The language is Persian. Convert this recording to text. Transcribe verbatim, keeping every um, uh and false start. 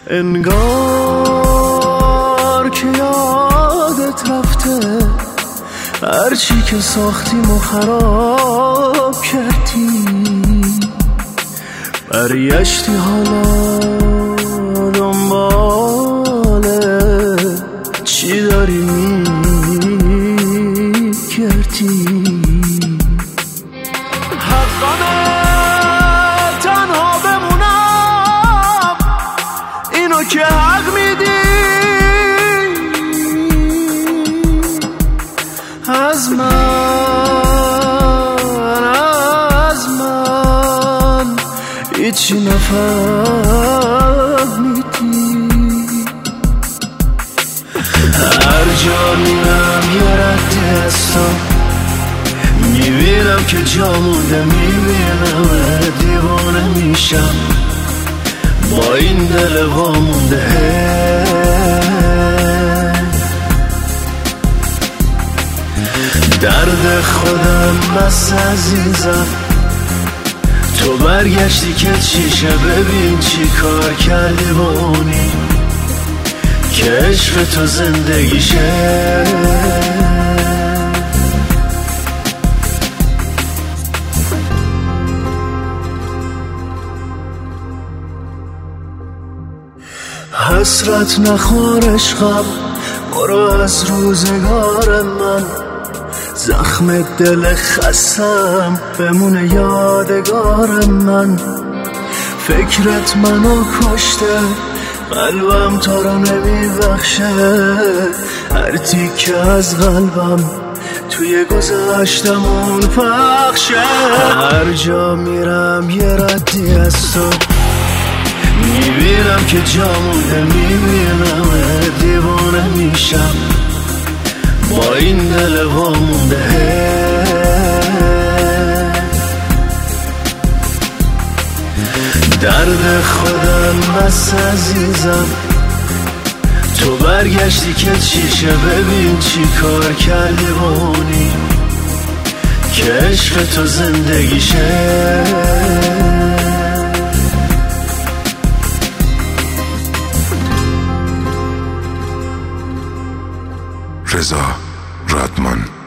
انگار که یادت رفته هرچی که ساختیم و خراب کردی، برگشتی حالا دنباله چی داری میگردی؟ حقانه تنها بمونم اینو که حق میدی، از من از من هیچی نفهمیدی. هر جا میرم یه ردی هستم، میبینم که جا مونده، میبینم دیوانه میشم با این دل وامونده. درد خودم بس عزیزم، تو برگشتی که چیشه، ببین چی کار کردی با اونی که عشق تو زندگیشه. حسرت نخور عشقم، برو از روزگار من، زخم دل خستم بمونه یادگار من. فکرت منو کشته، قلبم تو رو نمیبخشه، هر تیکه از قلبم توی گذشتمون پخشه. هر جا میرم یه ردی از تو، میبینم که جا مونده، میبینم دیوانه میشم با این دل وامونده. درد خودم بس عزیزم، تو برگشتی که چیشه، ببین چی کار کردی با اونی که عشق تو زندگیشه. رضا رادمان.